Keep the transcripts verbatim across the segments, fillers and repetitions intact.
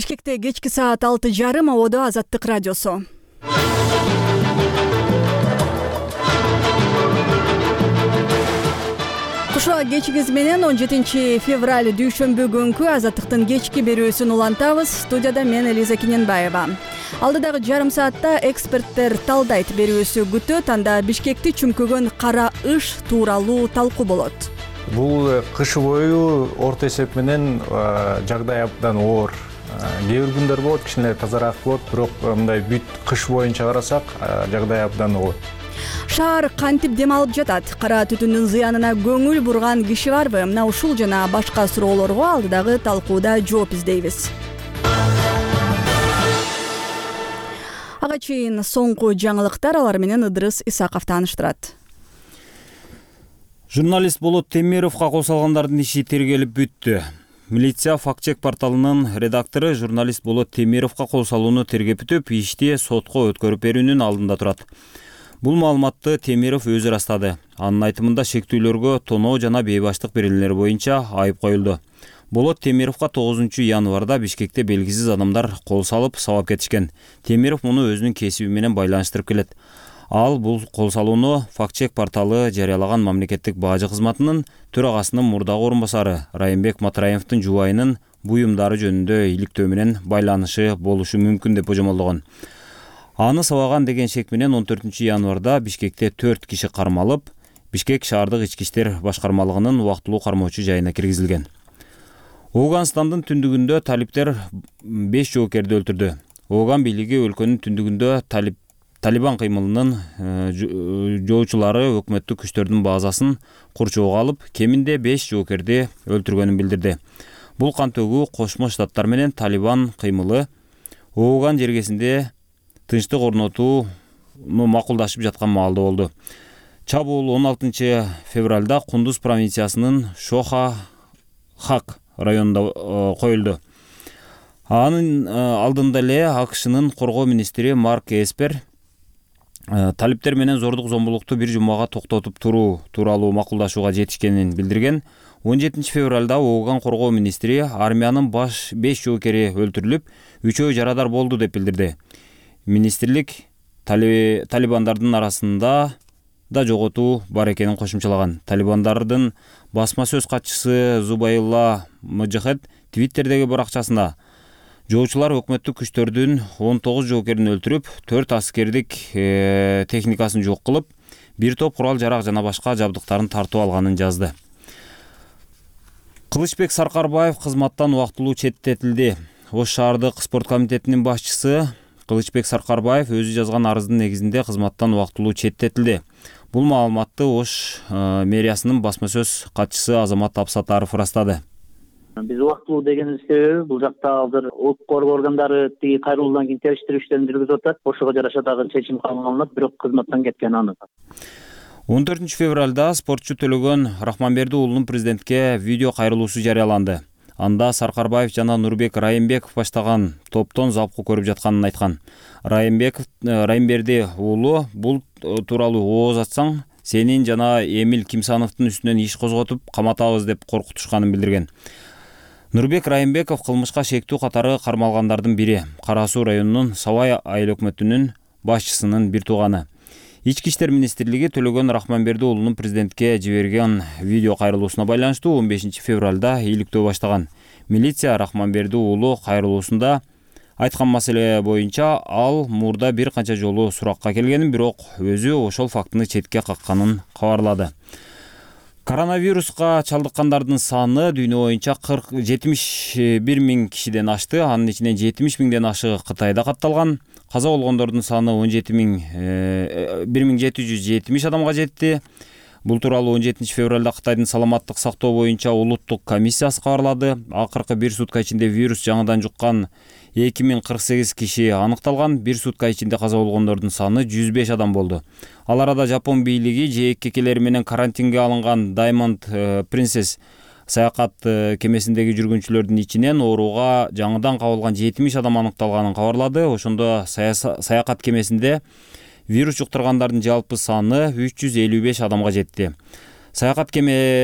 Бишкекте кечки саат алты жарым абоодо Азаттык радиосу. Кушуа кечиңиз менен он жетинчи февраль дүйшөмбү күнкү Азаттыктын кечки берүүсүн улантабыз. Студияда мен Элиза Кененбаева. Алдыдагы жарым саатта эксперттер талдайт берүүсү күтөт. Анда Бишкекти чүмкөгөн кара ыш тууралуу талкуу болот. Бул кыш бою орто эсеп менен жагдай абдан оор. Кээ бир күндөр болот, кичине тазараак болот, бирок мындай бүт кыш боюнча карасак, жагдай абдан оор. Шаар кантип дем алып жатат? Кара түтүндүн зыянына көңүл бурган киши барбы? Мына ушул жана башка суроолорго алдыдагы талкууда жооп издейбиз. Ага чейин соңку жаңылыктар, алар менен Ыдырыс Исаков тааныштырат. Журналист Болот Темировго кол салгандардын иши тергелип бүттү. Милиция факт-чек порталынын редактору журналист Болот Темировго кол салууну тергеп бүтүп, ишти сотко өткөрүп берүүнүн алдында турат. Бул маалыматты Темиров өзү ырастады. Анын айтымында шектүүлөргө тоноо жана бейбаштык беренелери боюнча айып коюлду. Болот Темировго тогузунчу январда Бишкекте белгисиз адамдар кол салып сабап кетишкен. Темиров муну өзүнүн кесиби менен байланыштырып келет. Ал бул кол салууну факт-чек порталы жарыялаган мамлекеттик бажы кызматынын төрагасынын мурдагы орун басары Райымбек Матраевдин жубайынын буюмдары жөнүндө иликтөө менен байланышы болушу мүмкүн деп божомолдогон. Аны сабаган деген шек менен он төртүнчү январда Бишкекте төрт киши кармалып, Бишкек шаардык ички иштер башкармалыгынын убактылуу кармоочу жайына киргизилген. Ооганстандын түндүгүндө талиптер беш жоокерди өлтүрдү. Ооган бийлиги өлкөнүн түндүгүндө талип Талибан кыймылынын жоочулары өкмөттүк күчтөрдүн базасын курчоого алып, кеминде беш жоокерди өлтүргөнүн билдирди. Бул кантөгүү Кошмо Штаттар менен Талибан кыймылы Ооган жергесинде тынчтык орнотууну макулдашып жаткан маалда болду. Чабуул он алтынчы февралда Кундуз провинциясынын Шоха Хак районунда коюлду. Анын алдында эле АКШнын коргоо министри Марк Эспер талиптер менен зордук зомбулукту бир жумага токтотуп туруу тууралуу макулдашууга жетишкенин билдирген. он жетинчи февралда Ооган коргоо министри армиянын баш беш жоокери өлтүрүлүп, үчөө жарадар болду деп билдирди. Министрлик тали... талибандардын арасында да жоготуу бар экенин кошумчалаган. Талибандардын басма сөз катчысы Зубайылла Мыжыхет Твиттердеги баракчасында жоочулар өкмөттүк күчтөрдүн он тогуз жоокерин өлтүрүп, төрт аскердик э, техникасын жок кылып, бир топ курал жарак жана башка жабдыктарын тартып алганын жазды. Кылычбек Саркарбаев кызматтан убактылуу четтетилди. Ош шаардык спорт комитетинин башчысы Кылычбек Саркарбаев өзү жазган арыздын негизинде кызматтан убактылуу четтетилди. Бул маалыматты Ош э, мэриясынын басма сөз катчысы Азамат Абсатаров ырастады. Биз убактылуу дегенибиз себеби бул жакта азыр укук коргоо органдары тиги кайрылуудан кийин териштирүү иштерин жүргүзүп атат. Ошого жараша дагы чечим кабыл алынат, бирок кызматтан кеткен анык. он төртүнчү февралда спортчу Төлөгөн Рахманберди уулунун президентке видео кайрылуусу жарыяланды. Анда Саркарбаев жана Нурбек Райымбеков баштаган топтон залпкы көрүп жатканын айткан. Райымбеков Райымберди уулу бул тууралуу ооз ачсаң, сенин жана Эмил Кимсановдун үстүнөн иш козготуп каматабыз деп коркутушканын билдирген. Нурбек Райымбеков кылмышка шектүү катары кармалгандардын бири. Кара Суу районунун Сабай айыл өкмөтүнүн башчысынын бир тууганы. Ички иштер министрлиги Төлөгөн Рахманберди уулунун президентке жиберген видео кайрылуусуна байланыштуу он бешинчи февралда иликтөө баштаган. Милиция Рахманберди уулу кайрылуусунда айткан маселе боюнча ал мурда бир канча жолу суракка келгенин, бирок өзү ошол фактыны четке какканын кабарлады. Коронавируска чалдыккандардын саны дүйнө боюнча кырк жетимиш бир миң кишиден ашты. Анын ичинен жетимиш миңден ашы Кытайда катталган. Каза болгондордун саны он жети миң бир миң жети жүз жетимиш адамга жетти. Бул тууралуу он жетинчи февралда Кытайдын саламаттык сактоо боюнча улуттук комиссиясы кабарлады. Акыркы бир сутка ичинде вирус жаңыдан жуккан эки миң кырк сегиз киши аныкталган. Бир сутка ичинде каза болгондордун саны жүз беш адам болду. Ал арада Жапон бийлиги жээк кекелери менен карантинге алынган Diamond Princess саякат кемесиндеги жүргүнчүлөрдүн ичинен ооруга жаңыдан кабылган жетимиш адам аныкталганын кабарлады. Ошондо саякат кемесинде вирус жуктургандардын жалпы саны үч жүз элүү беш адамга жетти. Саякат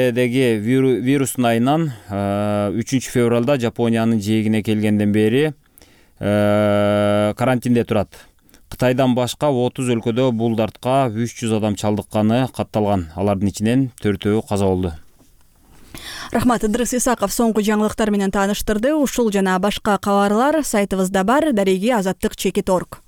кемедеги вирустун айынан үчүнчү февралда Жапониянын жээгине келгенден бери карантинде турат. Кытайдан башка отуз өлкөдө бул дартка үч жүз адам чалдыкканы катталган. Алардын ичинен төртөө каза болду. Рахмат, Ыдырыс Исаков соңку жаңылыктар менен тааныштырды. Ушул жана башка кабарлар сайтыбызда бар. Дареги азаттык чекит орг.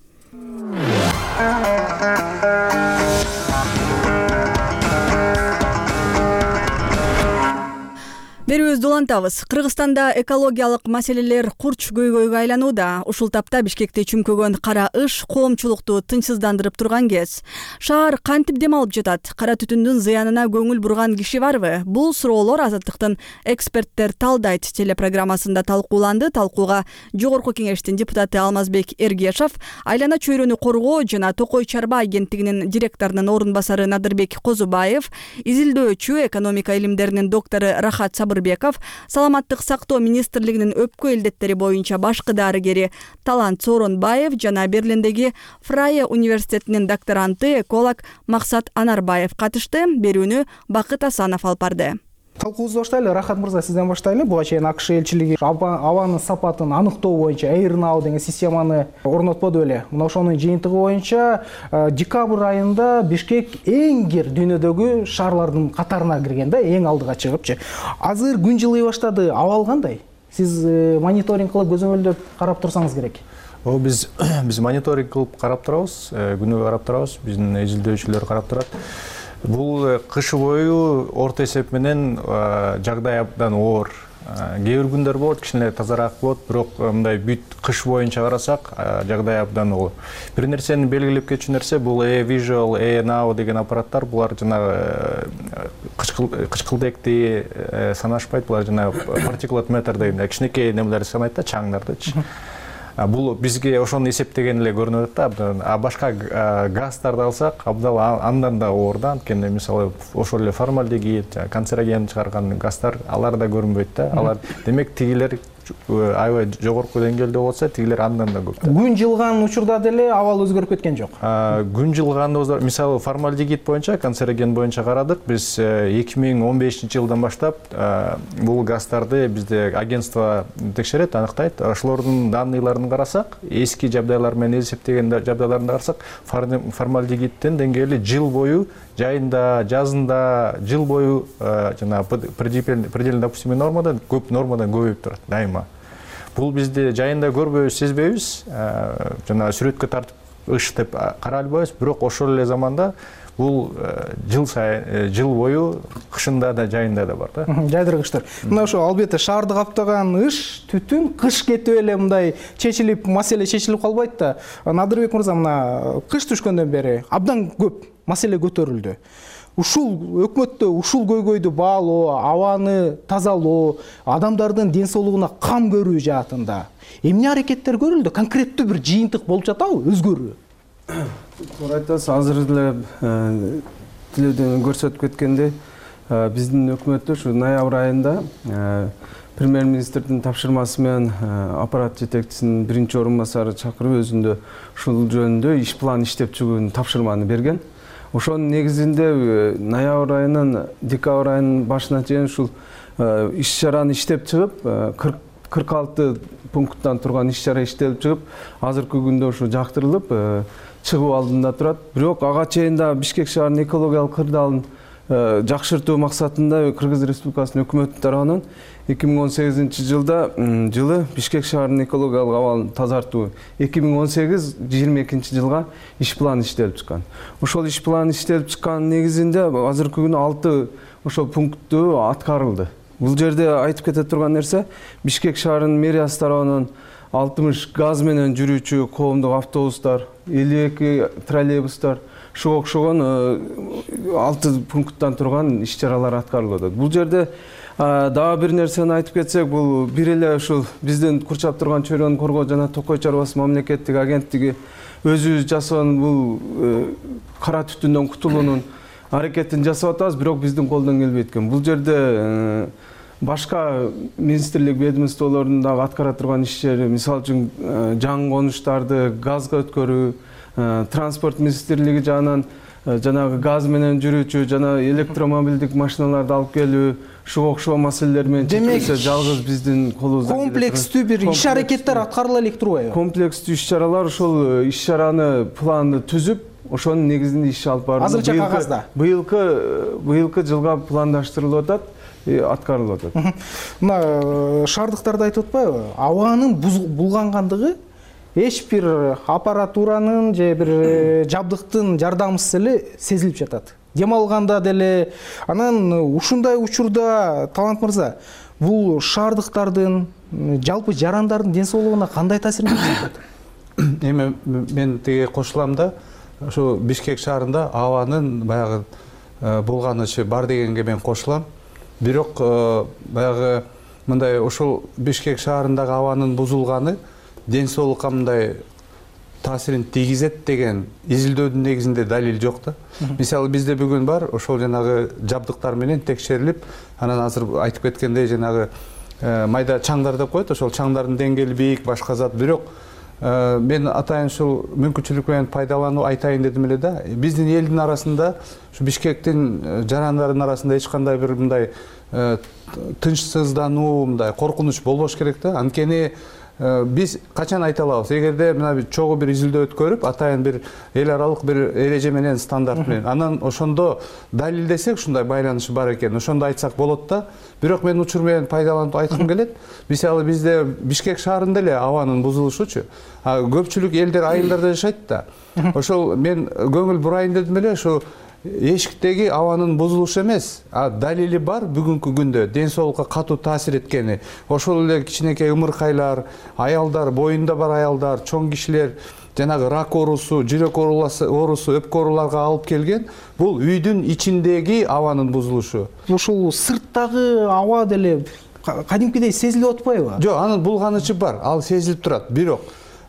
Берүүбүздү улантабыз. Кыргызстанда экологиялык маселелер курч көйгөйгө айланууда. Ушул тапта Бишкекти чүмкөгөн кара ыш коомчулукту тынчсыздандырып турган кез. Шаар кантип дем алып жатат? Кара түтүндүн зыянына көңүл бурган киши барбы? Бул суроолор Азаттыктын эксперттер талдайт телепрограммасында талкууланды. Талкууга Жогорку Кеңештин депутаты Алмазбек Эргешов, Айлана чөйрөнү коргоо жана Токой Чарба агенттигинин директорунун орун басары Надырбек Козубаев, изилдөөчү экономика илимдеринин доктору Рахат Сабыр Беков, Саламаттык сактоо министрлигинин өпкө илдеттери боюнча башкы дарыгери Талант Сооронбаев жана Берлиндеги Фрайе университетинин докторанты эколог Максат Анарбаев катышты. Берүүнү Бакыт Асанов алып барды. Талкуубузду баштайлы. Рахат мырза, сизден баштайлы. Буга чейин АКШ элчилиги абанын сапатын аныктоо боюнча эйрнау деген системаны орнотподу беле. Мына ошонун жыйынтыгы боюнча декабрь айында Бишкек эң кир дүйнөдөгү шаарлардын катарына кирген да, эң алдыга чыгыпчы. Азыр күн жылый баштады. Абал кандай? Сиз мониторинг кылып көзөмөлдөп карап турсаңыз керек. О, биз биз мониторинг кылып карап турабыз, күнүгө карап турабыз. Биздин изилдөөчүлөр карап турат. Бул кышы бою орто эсеп менен жагдай абдан оор. Кээ бир күндөр болот, кичине тазараак болот, бирок мындай бүт кыш боюнча карасак, жагдай абдан оор. Бир нерсени белгилеп кетчү нерсе бул E-Visual, E-Now деген аппараттар, булар жанагы кычкылдекти санашпайт, булар жанагы particulate matter деген кичинекей немелерди санайт да, чаңдардычы. Бул бизге ошону эсептеген эле көрүнөт да, абдан. А башка газдарды алсак, абдан андан да оор да. Анткени мисалы ошол эле формальдегид, канцероген чыгарган газдар алар да көрүнбөйт да. Алар демек тигилер аябай жогорку деңгээлде болсо, тигилер андан да көп. Күн жылган учурда деле абал өзгөрүп кеткен жок. Күн жылганда мисалы формальдегид боюнча, канцероген боюнча карадык. Биз эки миң он бешинчи жылдан баштап бул газдарды бизде агентство текшерет, аныктайт. Ошолордун данныйларын карасак, эски жабдайлар менен эсептеген жабдайларын карасак, формальдегиддин деңгээли жыл бою жайында, жазында, жыл бою жана предельно допустимый нормадан көп нормадан көбөйүп турат дайыма. Бул бизде жайында көрбөйбүз, сезбейбиз, жана сүрөткө тартып ыш деп карай албайбыз, бирок ошол эле заманда бул жыл сайын, жыл бою кышында да жайында да бар да. Жайдыргычтар. Мына ошо албетте шаарды каптаган ыш, түтүн кыш кетип эле мындай чечилип, маселе чечилип калбайт да. Надырбек мырза, мына кыш түшкөндөн бери абдан көп маселе көтөрүлдү. Ушул өкмөттө ушул көйгөйдү баалоо, абаны тазалоо, адамдардын ден соолугуна кам көрүү жаатында эмне аракеттер көрүлдү? Конкреттүү бир жыйынтык болуп жатабы, өзгөрүү? Туура айтасыз, азыр эле телевидениеден көрсөтүп кеткендей, биздин өкмөттө ушу ноябрь айында премьер-министрдин тапшырмасы менен аппарат жетекчисинин биринчи орун басары чакырып өзүндө ушул жөнүндө иш план иштеп чыгуунун тапшырманы берген. Ошонун негизинде ноябрь айынан декабрь айынын башына чейин ушул иш-чараны иштеп чыгып, кырк алты пункттан турган иш-чара иштелип чыгып, азыркы күндө ушу жактырылып, чыгуу алдында турат. Бирок ага чейин да Бишкек шаарынын экологиялык кырдаалын жакшыртуу максатында Кыргыз Республикасынын өкмөтү тарабынан эки миң он сегизинчи жылда жылы Бишкек шаарынын экологиялык абалын тазартуу эки миң он сегиз жыйырма экинчи жылга иш план иштелип чыккан. Ошол иш план иштелип чыккан негизинде азыркы күнү алты ошол пунктту аткарылды. Бул жерде айтып кете турган нерсе, Бишкек шаарынын мэриясы тарабынан алтымыш газ менен жүрүүчү коомдук автобустар, элүү эки троллейбустар, ошого окшогон алты пункттан турган иш-чаралар аткарылды. Бул жерде дагы бир нерсени айтып кетсек, бул бир эле ушул биздин курчап турган чөйрөнү коргоо жана Токой Чарбасы мамлекеттик агенттиги өзүбүз жасаган бул кара түтүндөн кутулуунун аракетин жасап атабыз, бирок биздин колдон келбейт экен. Бул жерде башка министрлик ведомстволордун дагы аткара турган иштери, мисалы үчүн жаңы конуштарды газга өткөрүү, транспорт министрлиги жагынан жанагы газ менен жүрүүчү жана электромобилдик машиналарды алып келүү ушуга окшогон маселелер менен чечилсе жалгыз биздин колубуздан комплекстүү бир иш аракеттер аткарыла элек турбайбы? Комплекстүү иш чаралар ошол иш чараны планды түзүп ошонун негизинде иш алып баруу азырынча кагазда быйылкы быйылкы жылга пландаштырылып атат, аткарылып атат. Мына шаардыктарда айтып атпайбы, абанын булгангандыгы эч бир аппаратуранын же бир жабдыктын жардамысыз эле сезилип жатат. Дем алганда деле. Анан ушундай учурда Талант мырза, бул шаардыктардын, жалпы жарандардын ден соолугуна кандай таасирин көрсөтөт? Эми мен тиги кошулам да, ошо Бишкек шаарында абанын баягы булганышы бар дегенге мен кошулам. Бирок баягы мындай ошол Бишкек шаарындагы абанын бузулганы ден соолукка мындай таасирин тийгизет деген изилдөөдүн негизинде далил жок да. Мисалы бизде бүгүн бар, ошол жанагы жабдыктар менен текшерилип, анан азыр айтып кеткендей жанагы майда чаңдар деп коет, ошол чаңдардын деңгээли бийик, башка зат. Бирок мен атайын ушул мүмкүнчүлүк менен пайдалануу айтайын дедим эле да. Биздин элдин арасында, ушу Бишкектин жарандарынын арасында эч кандай бир мындай тынчсыздануу, мындай коркунуч болбош керек да. Анткени биз качан айта алабыз, эгерде мына чогуу бир изилдөө өткөрүп, атайын бир эл аралык бир эреже менен, стандарт менен, анан ошондо далилдесек ушундай байланышы бар экен, ошондо айтсак болот да. Бирок мен учур менен пайдаланып айткым келет. Мисалы бизде Бишкек шаарында эле абанын бузулушучу, көпчүлүк элдер айылдарда жашайт да. Ошол мен көңүл бурайын дедим эле, ошо эшиктеги абанын бузулушу эмес, а далили бар бүгүнкү күндө ден соолукка катуу таасир эткени. Ошол эле кичинекей ымыркайлар, аялдар, боюнда бар аялдар, чоң кишилер жанагы рак оорусу, жүрөк оорусу, өпкө ооруларга алып келген. Бул үйдүн ичиндеги абанын бузулушу. Ушул сырттагы аба деле кадимкидей сезилип атпайбы? Жок, анын булганычы бар, ал сезилип турат. Бирок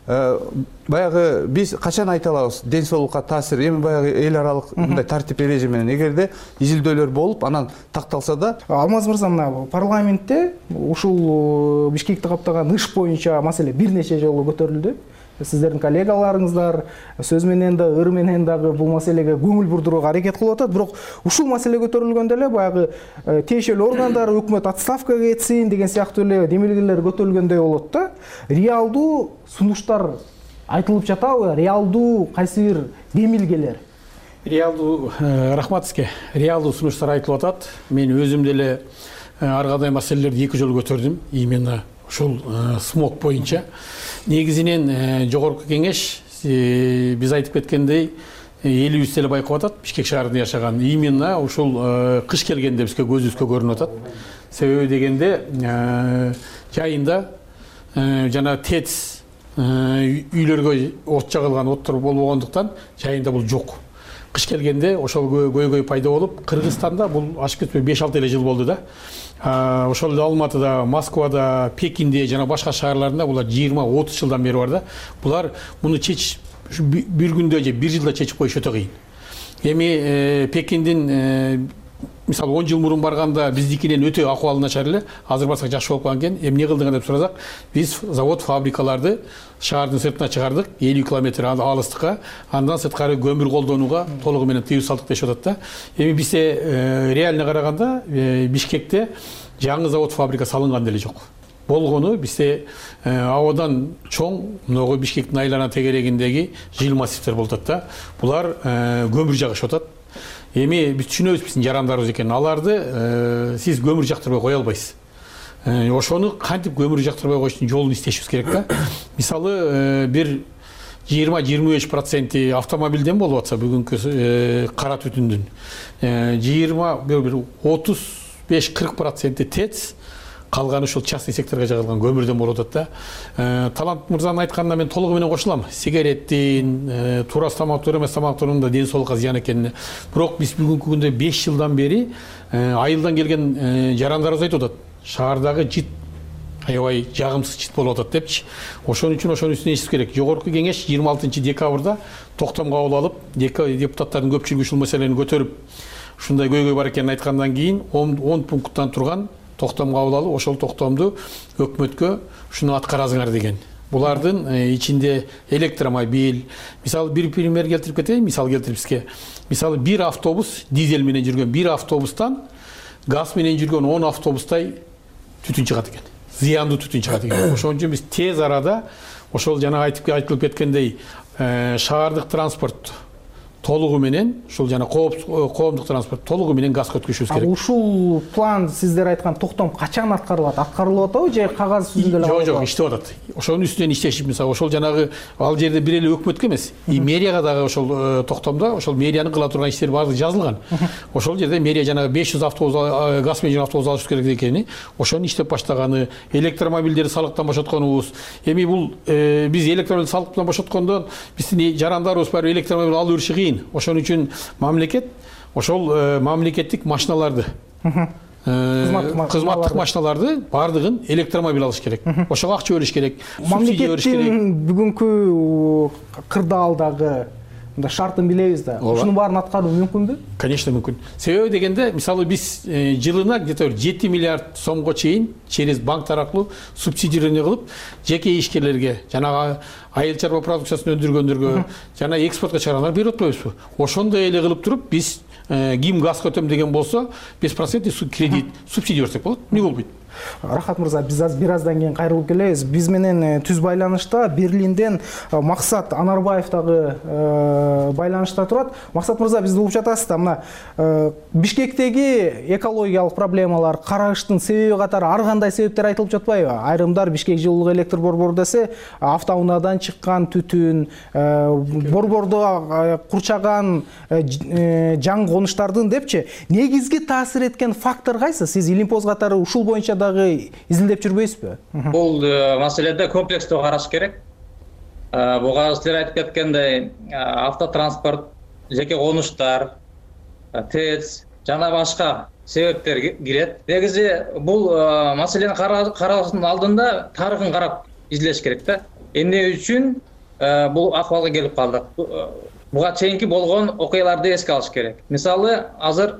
баягы биз качан айта алабыз ден соолукка таасир, эми баягы эл аралык мындай тартип эреже менен эгерде изилдөөлөр болуп анан такталса да. Алмаз мырза, мына парламентте ушул Бишкекти каптаган иш боюнча маселе бир нече жолу көтөрүлдү. Сиздердин коллегаларыңыздар сөз менен да, ыр менен дагы бул маселеге көңүл бурдурууга аракет кылып атат. Бирок ушул маселе көтөрүлгөндө эле баягы тиешелүү органдар, өкмөт отставкага кетсин деген сыяктуу эле демилгелер көтөрүлгөндөй болот да. Реалдуу сунуштар айтылып жатабы? Реалдуу кайсы бир демилгелер? Реалдуу, рахмат сизге. Реалдуу сунуштар айтылып атат. Мен өзүм деле ар кандай маселелерди эки жолу көтөрдүм. Именно ушул смог боюнча. Негизинен жогорку кеңеш биз айтып кеткендей элибиз эле байкап атат, Бишкек шаарында жашаган. Именно ушул кыш келгенде бизге көзүбүзгө көрүнүп атат. Себеби дегенде жайында жана ТЭЦ үйлөргө от жагылган, оттор болбогондуктан жайында бул жок. Кыш келгенде ошол көйгөй пайда болуп, Кыргызстанда бул ашып кетпей беш алты эле жыл болду да. Ошол эле Алматыда, Москвада, Пекинде жана башка шаарларында булар жыйырма отуз жылдан бери бар да. Булар муну чечиш бир күндө же бир жылда чечип коюш өтө кыйын. Эми Пекиндин мисалы он жыл мурун барганда биздикинен өтө акыбалы начар эле, азыр барсак жакшы болуп калган экен. Эми эмне кылдык деп сурасак, биз завод, фабрикаларды шаардын сыртына чыгардык, элүү километр алыстыкка, андан сырткары көмүр колдонууга толугу менен тыюу салдык дешип атат да. Эми бизде реально караганда Бишкекте жаңы завод, фабрика салынган деле жок. Болгону бизде абадан чоң могу Бишкектин айлана тегерегиндеги жыл массивдер болуп атат да. Булар көмүр жагышып атат. Эми биз түшүнөбүз биздин жарандарыбыз экенин. Аларды сиз көмүр жактырбай кое албайсыз. Ошону кантип көмүр жактырбай коюштун жолун издешибиз керек да. Мисалы бир жыйырма жыйырма беш проценти автомобилден болуп атса бүгүнкү кара түтүндүн, жыйырма бир отуз беш кырк проценти ТЭЦ, калганы ушул частный секторго жагылган көмүрдөн болуп атат да. Талант мырзанын айтканына мен толугу менен кошулам. Сигареттин, турас тамактуу эмес тамактуунун да ден соолукка зыян экенине. Бирок биз бүгүнкү күндө беш жылдан бери айылдан келген жарандарыбыз айтып атат. Шаардагы жит аябай жагымсыз жит болуп атат депчи. Ошон үчүн ошонун үстүнө ишибиз керек. Жогорку кеңеш жыйырма алтынчы декабрда токтом кабыл алып, депутаттардын көпчүлүгү ушул маселени көтөрүп, ушундай көйгөй бар экенин айткандан кийин он пункттан турган токтом кабыл алып, ошол токтомду өкмөткө ушуну аткарасыңар деген. Булардын ичинде электромобиль, мисалы бир пример келтирип кетейин, мисал келтирип сизге. Мисалы бир автобус дизель менен жүргөн бир автобустан газ менен жүргөн он автобустай түтүн чыгат экен. Зыяндуу түтүн чыгат экен. Ошон үчүн биз тез арада ошол жана айтып айтылып кеткендей шаардык транспорт толугу менен, ушул жана коомдук транспорт толугу менен газга өткөзүшүбүз керек. Ушул план сиздер айткан токтом качан аткарылат? Аткарылып атабы же кагаз жүзүндө эле? Жок, жок, иштеп атат. Ошонун үстүнөн иштешип, мисалы, ошол жанагы ал жерде бир эле өкмөткө эмес, и мэрияга дагы ошол токтомдо ошол мэриянын кыла турган иштери баардыгы жазылган. Ошол жерде мэрия жанагы беш жүз автобус газ менен жүргөн автобус алыш керек экени, ошону иштеп баштаганы, электромобилдерди салыктан бошотконубуз. Эми бул биз электромобилди салыктан бошоткондон биздин жарандарыбыз баары электромобиль алып жүрүшү кыйын. Ошон үчүн мамлекет ошол мамлекеттик машиналарды, кызматтык машиналарды баардыгын электромобиль алыш керек. Ошого акча бөлүш керек, субсидия бериш керек. Мамлекеттин бүгүнкү кырдаалдагы шартын билебиз да. Ушунун баарын аткаруу мүмкүнбү? Конечно, мүмкүн. Себеби дегенде, мисалы биз жылына где-то жети миллиард сомго чейин через банктар аркылуу субсидирование кылып, жеке ишкерлерге, жанагы айыл чарба продукциясын өндүргөндөргө, жана экспортко чыгаргандарга берип атпайбызбы? Ошондой эле кылып туруп, биз ким газ өтөм деген болсо, беш процент кредит, субсидия берсек болот. Эмне болбойт? Рахат мырза, биз аз бир аздан кийин кайрылып келебиз. Биз менен түз байланышта Берлинден Максат Анарбаев дагы байланышта турат. Максат мырза, бизди угуп жатасыз да, мына Бишкектеги экологиялык проблемалар, карагыштын себеби катары ар кандай себептер айтылып жатпайбы? Айрымдар Бишкек жылуулук электр борбору десе, автоунаадан чыккан түтүн, борбордо курчаган жаңы конуштардын депчи, негизги таасир эткен фактор кайсы? Сиз Илимпоз катары ушул боюнча дагы изилдеп жүрбөйсүзбү? Бул маселеде комплекстүү караш керек. Буга силер айтып кеткендей, автотранспорт, жеке конуштар, ТЭЦ жана башка себептер кирет. Негизи бул маселени караштын алдында тарыхын карап изилдеш керек да. Эмне үчүн бул акыбалга келип калдык? Буга чейинки болгон окуяларды эске алыш керек. Мисалы, азыр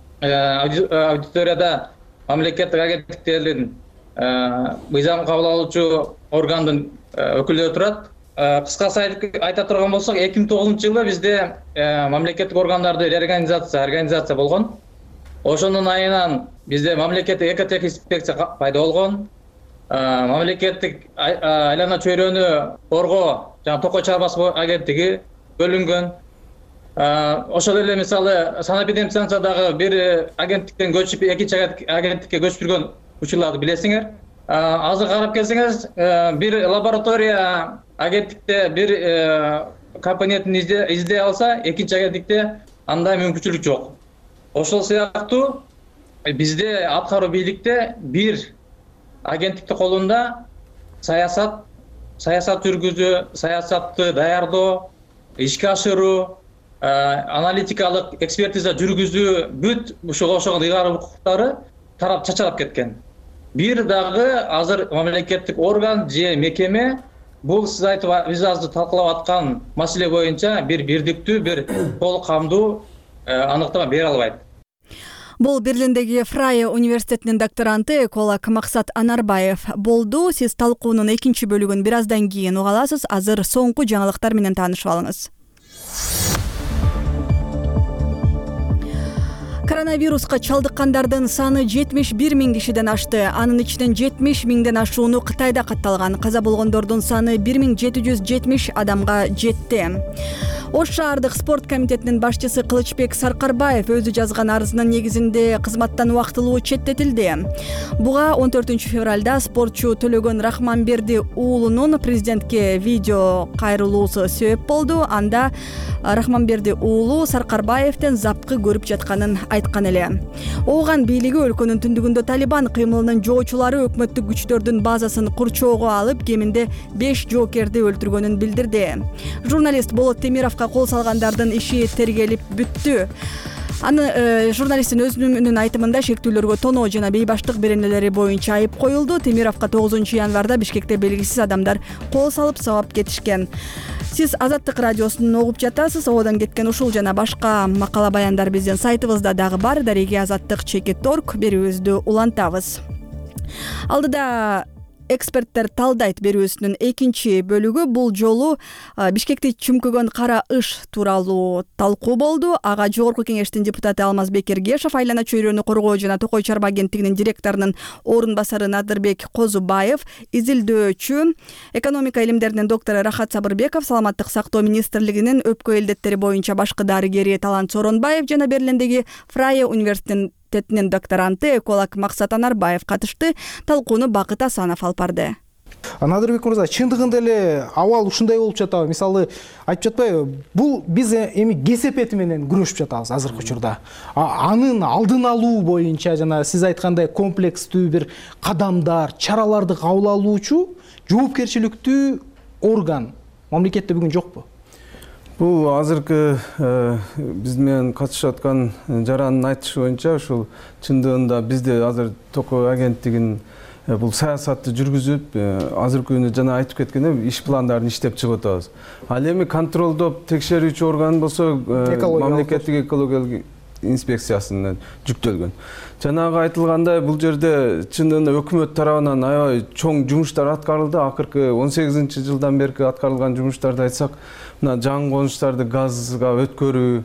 аудиторияда мамлекеттик агенттиктердин мыйзам кабыл алуучу органдын өкүлдөрү турат. Кыскасы айта турган болсок, эки миң тогузунчу жылы бизде мамлекеттик органдарды реорганизация, организация болгон. Ошонун айынан бизде мамлекеттик экотех инспекция пайда болгон. Мамлекеттик айлана чөйрөнү коргоо, жана токой чарбасы агенттиги бөлүнгөн. Ошол эле мисалы санэпидемстанциядагы бир агенттиктен көчүп экинчи агенттикке көчүп жүргөн учурларды билесиңер. Азыр карап келсеңиз, бир лаборатория агенттикте бир компонентин издей алса, экинчи агенттикте андай мүмкүнчүлүк жок. Ошол сыяктуу бизде аткаруу бийликте бир агенттикти колунда саясат, саясат жүргүзүү, саясатты даярдоо, ишке ашыруу, аналитикалык экспертиза жүргүзүү бүт ушуга окшогон ыйгарым укуктары тарап чачалап кеткен. Бир дагы азыр мамлекеттик орган же мекеме бул сиз айтып биз азыр талкалап аткан маселе боюнча бир бирдиктүү, бир толук камдуу аныктама бере албайт. Бул Берлиндеги Фрайе университетинин докторанты эколог Максат Анарбаев болду. Сиз талкуунун экинчи бөлүгүн бир аздан кийин уга аласыз. Азыр соңку жаңылыктар менен таанышып алыңыз. Коронавируска чалдыккандардын саны жетимиш бир миң кишиден ашты. Анын ичинен жетимиш миңден ашууну Кытайда катталган. Каза болгондордун саны бир миң жети жүз жетимиш адамга жетти. Ош шаардык спорт комитетинин башчысы Кылычбек Саркарбаев өзү жазган арызынын негизинде кызматтан убактылуу четтетилди. Буга он төртүнчү февралда спортчу Төлөгөн Рахманберди уулунун президентке видео кайрылуусу себеп болду. Анда Рахманберди уулу Саркарбаевден запкы көрүп жатканын айткан эле. Ооган бийлиги өлкөнүн түндүгүндө Талибан кыймылынын жоочулары өкмөттүк күчтөрдүн базасын курчоого алып, кеминде беш жоокерди өлтүргөнүн билдирди. Журналист Болот Темировго кол салгандардын иши тергелип бүттү. Аны журналисттин өзүнүн айтымында шектүүлөргө тоноо жана бейбаштык беренелери боюнча айып коюлду. Темировго тогузунчу январда Бишкекте белгисиз адамдар кол салып сабап кетишкен. Сиз Азаттык радиосун угуп жатасыз. Ободон кеткен ушул жана башка макала баяндар биздин сайтыбызда дагы бар. Дареги азаттык чекит точка орг берүүбүздү улантабыз. Алдыда эксперттер талдайт берүүсүнүн экинчи бөлүгү бул жолу Бишкекти чүмкөгөн кара ыш тууралуу талкуу болду. Ага Жогорку Кеңештин депутаты Алмазбек Эргешов, Айлана чөйрөнү коргоо жана Токой Чарба агенттигинин директорунун орун басары Надырбек Козубаев, изилдөөчү экономика илимдеринин доктору Рахат Сабырбеков, саламаттык сактоо министрлигинин өпкө элдеттери боюнча башкы дарыгери Талант Соронбаев жана Берлиндеги Фрайе университетинин докторанты эколог Максат Анарбаев катышты. Талкууну Бакыт Асанов алып барды. Надырбек мырза, чындыгында эле абал ушундай болуп жатабы? Мисалы, айтып жатпайбы, бул биз эми кесепети менен күрөшүп жатабыз азыркы учурда. Анын алдын алуу боюнча жана сиз айткандай комплекстүү бир кадамдар, чараларды кабыл алуучу жоопкерчиликтүү орган мамлекетте бүгүн жокпу? Бул азыркы биз менен катышып аткан жарандын айтышы боюнча ушул чындыгында бизде азыр Токой агенттигинин бул саясатты жүргүзүп, азыркы күнү жана айтып кеткендей иш пландарын иштеп чыгып атабыз. Ал эми контролдоп текшерүүчү орган болсо мамлекеттик экологиялык инспекциясынан жүктөлгөн. Жанагы айтылгандай бул жерде чындыгында өкмөт тарабынан аябай чоң жумуштар аткарылды. Акыркы он сегизинчи жылдан берки аткарылган жумуштарды айтсак, мына жаңы конуштарды газга өткөрүү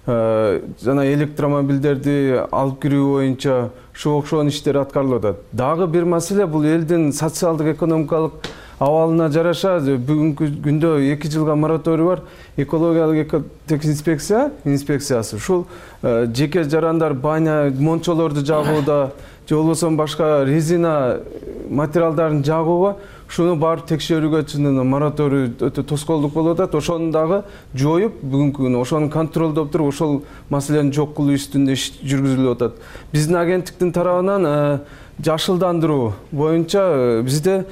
жана электромобилдерди алып кирүү боюнча ушул окшогон иштер аткарылып атат. Дагы бир маселе бул элдин социалдык экономикалык абалына жараша бүгүнкү күндө эки жылга мораторий бар. Экологиялык инспекция инспекциясы ушул жеке жарандар баня мончолорду жагууда же болбосо башка резина материалдарын жагууга шуну барып текшерүүгө чынында мораторий өтө тоскоолдук болуп атат. Ошону дагы жоюп, бүгүнкү күнү ошону контролдоп туруп, ошол маселени жок кылуу үстүндө иш жүргүзүлүп атат. Биздин агенттиктин тарабынан жашылдандыруу боюнча бизде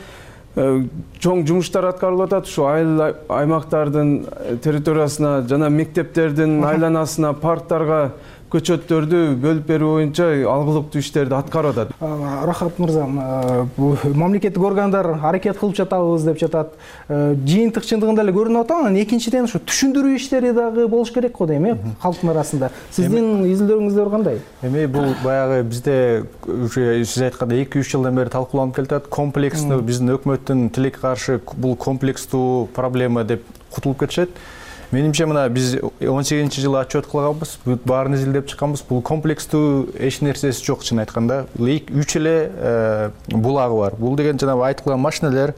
чоң жумуштар аткарылып атат. Ушу айыл аймактардын территориясына жана мектептердин айланасына, парктарга көчөттөрдү бөлүп берүү боюнча алгылыктуу иштерди аткарып атат. Рахат мырза, мамлекеттик органдар аракет кылып жатабыз деп жатат. Жыйынтык чындыгында эле көрүнүп атат. Анан экинчиден ушу түшүндүрүү иштери дагы болуш керек го дейм, э, калктын арасында. Сиздин изилдөөрүңүздөр кандай? Эми бул баягы бизде уже сиз айткандай эки үч жылдан бери талкууланып келатат. Комплекстүү биздин өкмөттүн тилекке каршы бул комплекстүү проблема деп кутулуп кетишет. Менимче мына биз он сегизинчи жылы отчет кылганбыз, баарын изилдеп чыкканбыз. Бул комплекстүү эч нерсеси жок, чын айтканда. үч эле булагы бар. Бул деген жанагы айтылган машиналер,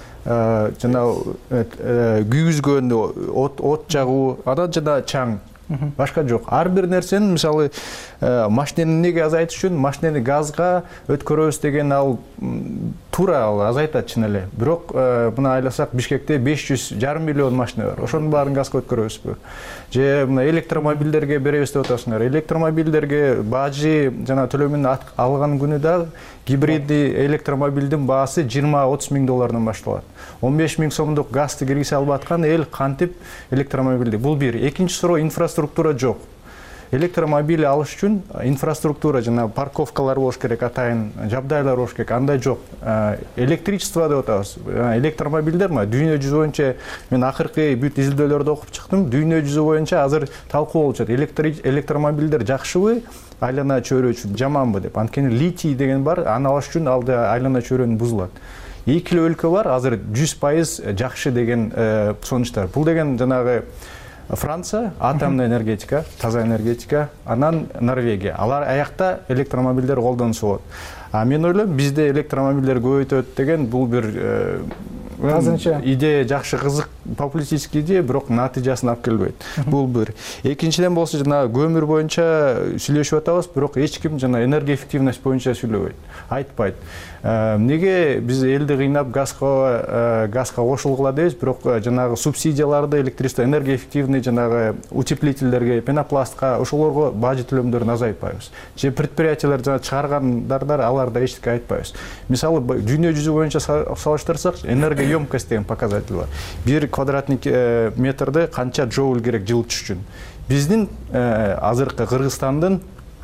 жанагы күйгүзгөн, от от жагуу, анан жана чаң. Башка жок. Ар бир нерсени, мисалы, машинени неге азайтыш үчүн машинени газга өткөрөбүз деген ал туура ал азайтат чын эле. Бирок мына айласак Бишкекте беш жүз жарым миллион машина бар. Ошонун баарын газга өткөрөбүзбү? Же мына электромобилдерге беребиз деп атасыңар. Электромобилдерге бажы жана төлөмүн алган күнү да гибридди электромобилдин баасы жыйырма отуз миң доллардан башталат. он беш миң сомдук газды киргизе албай аткан эл кантип электромобилди? Бул бир. Экинчи суроо, инфраструктура жок. Электромобиль алыш үчүн инфраструктура жана парковкалар болуш керек, атайын жабдайлар болуш керек. Андай жок. Электричество деп атабыз. Электромобилдер ма дүйнө жүзү боюнча, мен акыркы бүт изилдөөлөрдү окуп чыктым. Дүйнө жүзү боюнча азыр талкуу болуп жатат. Электромобилдер жакшыбы, айлана чөйрө үчүн жаманбы деп. Анткени литий деген бар, аны алыш үчүн алда айлана чөйрөнү бузулат. Эки эле өлкө бар, азыр жүз пайыз жакшы деген сонуштар. Бул деген жанагы Франция, атомный энергетика, таза энергетика, анан Норвегия. Алар аякта электромобилдер колдонуусу болот. А мен ойлойм, бизде электромобилдер көбөйтөт деген бул бир азырынча идея жакшы, кызык, популистический идея, бирок натыйжасын алып келбейт. Бул бир. Экинчиден болсо жана көмүр боюнча сүйлөшүп атабыз, бирок эч ким жана энергия эффективность боюнча сүйлөбөйт, айтпайт. Неге биз элди кыйнап газга газга кошулгула дейбиз, бирок жанагы субсидияларды электричество, энергия эффективный жанагы утеплительдерге, пенопластка, ошолорго бажы төлөмдөрүн азайтпайбыз. Же предприятиялар жана чыгаргандар аларда эчтеке айтпайбыз. Мисалы дүйнө жүзү боюнча салыштырсак, энергия емкость деген показатель бар. Бир квадратный метрде канча джоуль керек жылытыш үчүн. Биздин азыркы Кыргызстандын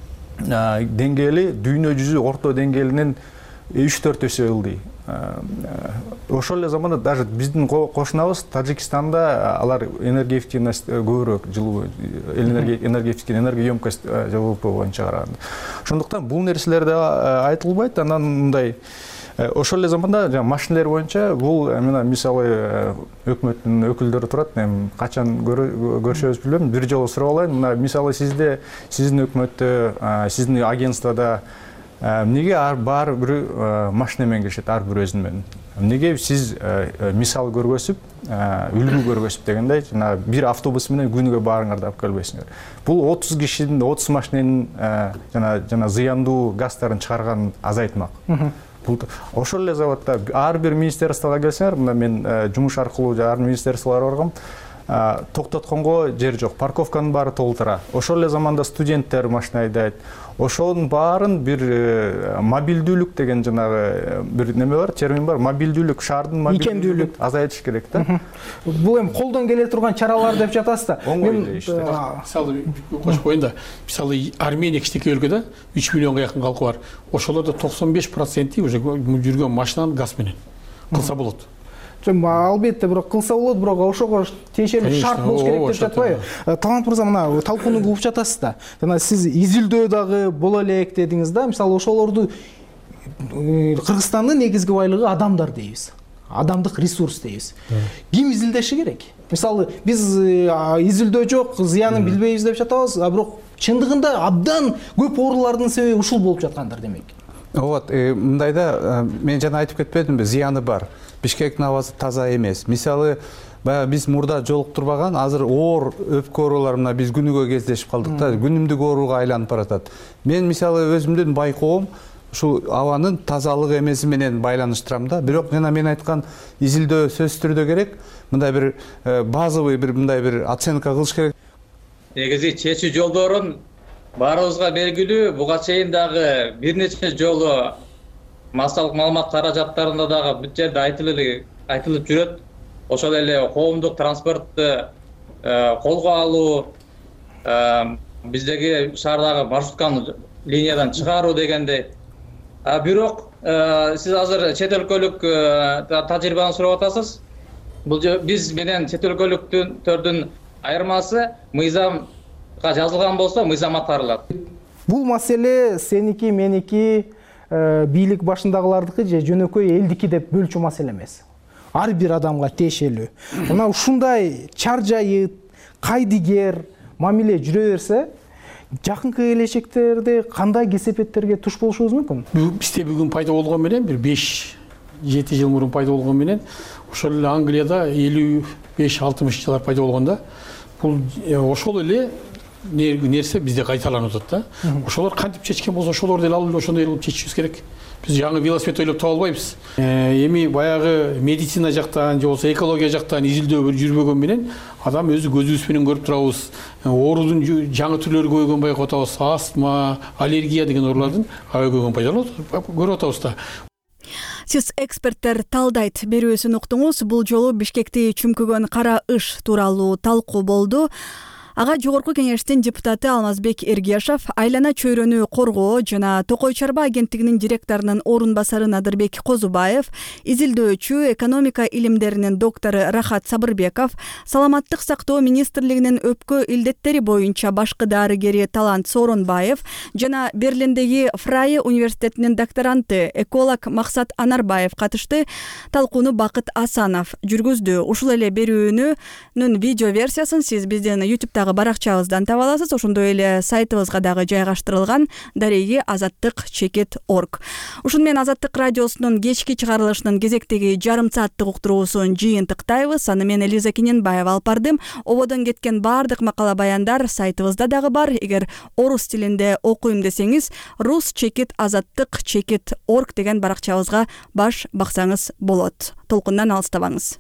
деңгээли дүйнө жүзү орто деңгээлинен үч төрт эсе ылдый. Ошол эле заманда даже биздин кошунабыз Тажикстанда алар энергия эффективность көбүрөөк, жылуу энергия энергия энергия емкость ЖВП боюнча караганда. Ошондуктан бул нерселер да айтылбайт. Анан мындай ошол эле заманда жана машинелер боюнча бул мына мисалы өкмөттүн өкүлдөрү турат, эми качан көрүшөбүз билбейм, бир жолу сурап алайын. Мына мисалы сизде, сиздин өкмөттө, сиздин агентствода эмнеге баары бир машина менен келишет, ар бир өзүн менен? Эмнеге сиз мисал көргөзүп, үлгү көргөзүп дегендей, жана бир автобус менен күнүгө баарыңарды алып келбейсиңер? Бул отуз кишинин, отуз машинанын жана жана зыяндуу газдарын чыгарганын азайтмак. Ошол эле заводдо ар бир министерствого келсеңер, мына мен жумуш аркылуу ар министерстволорго баргам, токтотконго жер жок, парковканын баары толтура. Ошол эле заманда студенттер машина айдайт. Ошонун баарын бир мобилдүүлүк деген жанагы бир неме бар, термин бар. Мобилдүүлүк, шаардын мобилдүүлүк азайтыш керек да. Бул эми колдон келе турган чаралар деп жатасыз да. Мен мисалы кошуп коеюн да. Мисалы Армения кичинекей өлкө да, үч миллионго жакын калкы бар. Ошолордо токсон беш проценти уже жүргөн машинаны газ менен кылса болот. Албетте, бирок кылса болот, бирок ошого тиешелүү шарт болуш керек деп жатпайбы? Талант мырза, мына талкууну угуп жатасыз да. Жана сиз изилдөө дагы боло элек дедиңиз да. Мисалы ошолорду Кыргызстандын негизги байлыгы адамдар дейбиз. Адамдык ресурс дейбиз. Ким изилдеши керек? Мисалы биз изилдөө жок, зыянын билбейбиз деп жатабыз, а бирок чындыгында абдан көп оорулардын себеби ушул болуп жаткандыр демек. Вот, мындайда мен жана айтып кетпедимби, зыяны бар. Бишкектин абасы таза эмес. Мисалы, баягы биз мурда жолуктурбаган, азыр оор өпкө оорулар мына биз күнүгө кездешип калдык да, күнүмдүк ооруга айланып баратат. Мен мисалы өзүмдүн байкоом ушул абанын тазалык эмеси менен байланыштырам да. Бирок жана мен айткан изилдөө сөзсүз түрдө керек. Мындай бир базовый бир мындай бир оценка кылыш керек. Негизи чечүү жолдорун баарыбызга белгилүү, буга чейин дагы бир нече жолу массалык маалымат каражаттарында дагы бүт жерде айтылып айтылып жүрөт. Ошол эле коомдук транспортту колго алуу, биздеги шаардагы маршрутканы линиядан чыгаруу дегендей. А бирок сиз азыр чет өлкөлүк тажрыйбаны сурап атасыз. Бул биз менен чет өлкөлүктөрдүн айырмасы мыйзамга жазылган болсо мыйзам атарылат. Бул маселе сеники, меники, бийлик башындагылардыкы же жөнөкөй элдики деп бөлчү маселе эмес. Ар бир адамга тиешелүү. Мына ушундай чар жайыт, кайдыгер мамиле жүрө берсе, жакынкы келечектерде кандай кесепеттерге туш болушубуз мүмкүн? Бизде бүгүн пайда болгон менен бир беш жети жыл мурун пайда болгон менен ошол эле Англияда элүү беш алтымыш жылдар пайда болгондо бул ошол эле нерсе бизде кайталанып атат да. Ошолор кантип чечкен болсо ошолорду эле алып ошондой кылып чечишибиз керек. Биз жаңы велосипед ойлоп таба албайбыз. Эми баягы медицина жактан же болбосо экология жактан изилдөө жүрбөгөн менен адам өзү көзүбүз менен көрүп турабыз. Оорудун жаңы түрлөрү көбөйгөнүн байкап атабыз. Астма, аллергия деген оорулардын көбөйгөнүн пайдаланып көрүп атабыз да. Сиз эксперттер талдайт берүүсүн уктуңуз. Бул жолу Бишкекти чүмкүгөн кара ыш тууралуу талкуу болду. Ага жогорку кеңештин депутаты Алмазбек Эргешов, айлана чөйрөнү коргоо жана Токой Чарба агенттигинин директорунун орун басары Надырбек Козубаев, изилдөөчү экономика илимдеринин доктору Рахат Сабырбеков, саламаттык сактоо министрлигинин өпкө илдеттери боюнча башкы дарыгери Талант Сооронбаев жана Берлиндеги Фрайе университетинин докторанты эколог Максат Анарбаев катышты. Талкууну Бакыт Асанов жүргүздү. Ушул эле берүүнүн видео версиясын сиз биздин YouTube баракчабыздан таба аласыз. Ошондой эле сайтыбызга дагы жайгаштырылган дареги азаттык чекит орг. Ушун менен Азаттык радиосунун кечки чыгарылышынын кезектеги жарым сааттык уктуруусун жыйынтыктайбыз. Аны мен Элиза Кененбаева алып бардым. Ободон кеткен баардык макала баяндар сайтыбызда дагы бар. Эгер орус тилинде окуйм десеңиз, рус чекит азаттык чекит орг деген баракчабызга баш баксаңыз болот. Толкундан алыстабаңыз.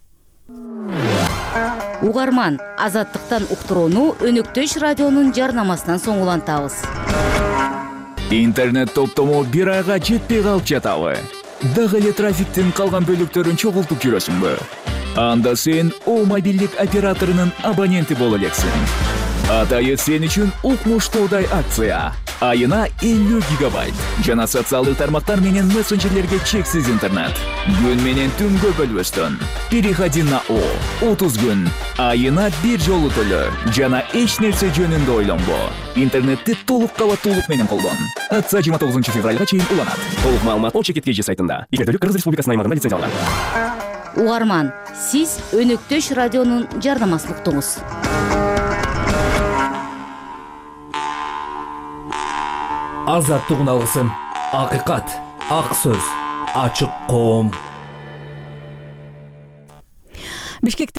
Угарман, азаттыктан уктурууну Өнөктөш радионун жарнамасынан соң улантабыз. Интернет топтому бир айга жетпей калып жатабы? Дагы эле трафиктин калган бөлүктөрүн чогултуп жүрөсүңбү? Анда сен О мобилдик операторунун абоненти боло элексиң. Атайы сен үчүн укмуштуудай акция. айына элүү гигабайт жана социалдык тармактар менен мессенджерлерге чексиз интернет. Күн менен түнгө бөлбөстөн. Переходи на О. отуз күн. Айына бир жолу төлө жана эч нерсе жөнүндө ойлонбо. Интернетти толук кабаттуулук менен колдон. Атса жыйырма тогузунчу февралга чейин уланат. Толук маалымат О Чекет КЖ сайтында. Эфирдүүлүк Кыргыз Республикасынын аймагында лицензияланган. Угарман, сиз Өнөктөш радионун жарнамасын уктуңуз. Азаттык алгысым, акыйкат, ак сөз, ачык коом. Бишкекте